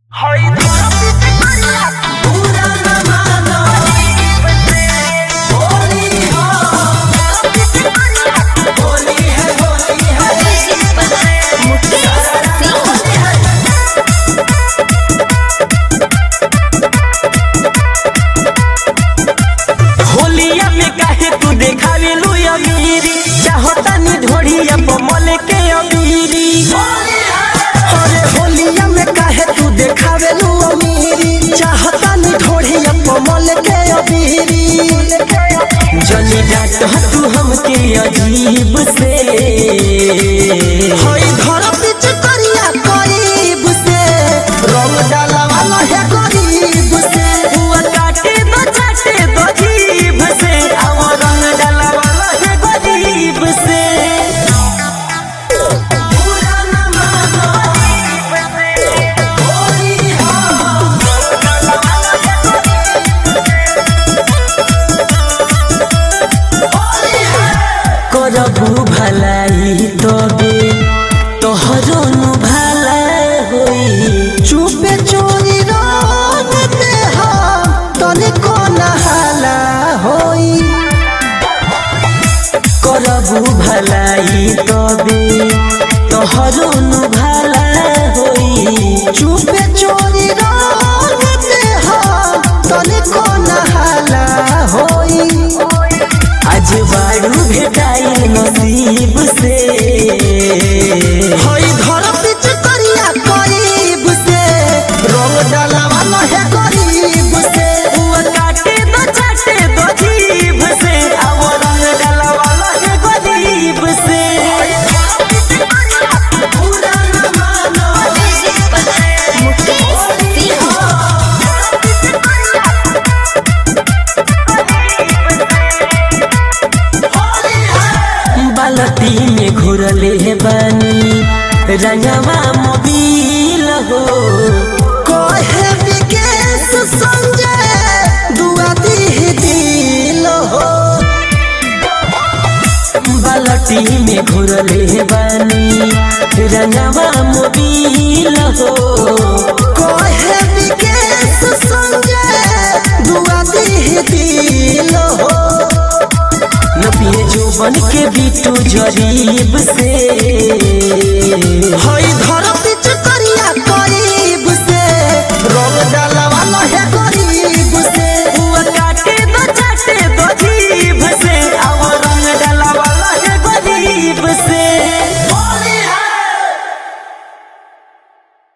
होलिया में काहे तू देखावे लू अमीरी चाहता नी ढोढ़िया पमल के अमीरी। अरे होलिया में काहे तू देखावे लू अमीरी चाहता नी ढोढ़िया पमल के अमीरी। जनी डांट तू हमके अजीब से होई घर पिच करिया करीब से रंग डाला वाला है गरीब से हुआ काटे दो चाटे दो जीभ से अब रंग डाला वाला है गरीब से। करबू भलाई तबे तोहरो नु भला होई चुपे चोरी रंग दे हम तनिको नहाला होई। करबू भलाई तबे तोहरो नु भला होई चुपे चोरी रंग दे हम तनिको नहाला होई। आज बारू भेटाइल नसीब से होई घर पिच करिया करीब से रंग डाला वाला है गरीब से हुआ काटे दो चाटे दो जीभ से अब रंग डाला वाला है गरीब से। बालटी में घुरले बानी रंगवा मोबिल हो कहे विकेश संजय दुआ दी दिल हो। बालटी में घुरले बानी रंगवा मोबिल हो कहे विकेश संजय दुआ दी दिल हो। नपिए जो बन के बीटू जरीब से होई